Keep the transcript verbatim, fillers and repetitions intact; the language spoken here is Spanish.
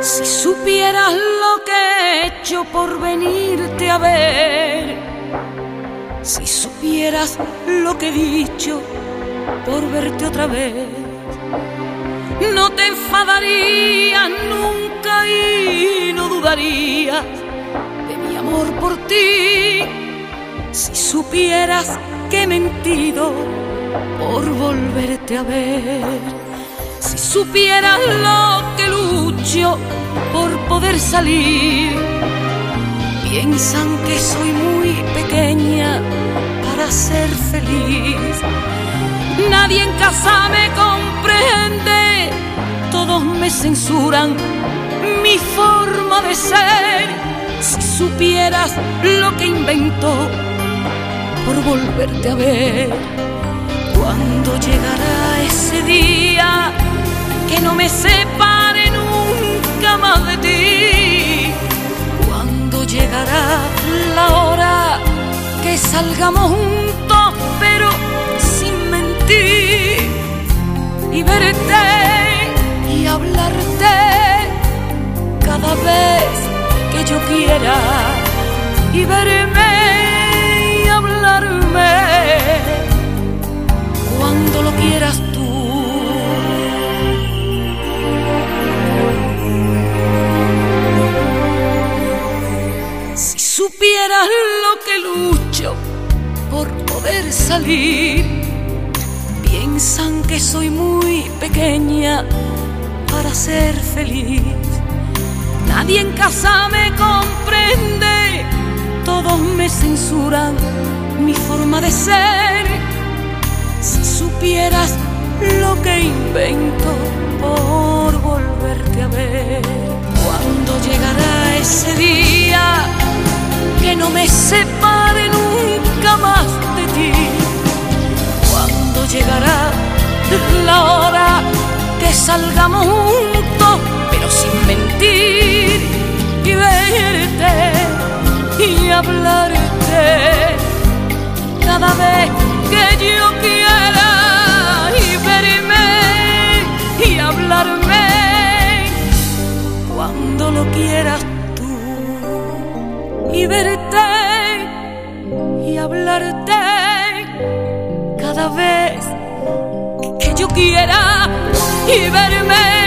Si supieras lo que he hecho por venirte a ver, si supieras lo que he dicho por verte otra vez, no te enfadarías nunca y no dudarías de mi amor por ti. Si supieras que he mentido por volverte a ver, si supieras lo que lucho por poder salir. Piensan que soy muy pequeña para ser feliz. Nadie en casa me comprende, todos me censuran mi forma de ser. Si supieras lo que invento por volverte a ver, cuando llegará ese día que no me separe nunca más de ti, cuando llegará la hora que salgamos juntos pero sin mentir, y verte y hablarte cada vez que yo quiera, y verme y hablarme cuando lo quieras tú. Si supieras lo que lucho por poder salir, piensan que soy muy pequeña para ser feliz. Nadie en casa me comprende, todos me censuran mi forma de ser. Si supieras lo que invento por volverte a ver, cuando llegará ese día que no me separe nunca más de ti, cuando llegará la hora que salgamos juntos pero sin mentir, y verte y hablarte cada vez que yo quiera, y verme y hablarme cuando lo quieras tú, y verte y hablarte cada vez que yo quiera, y verme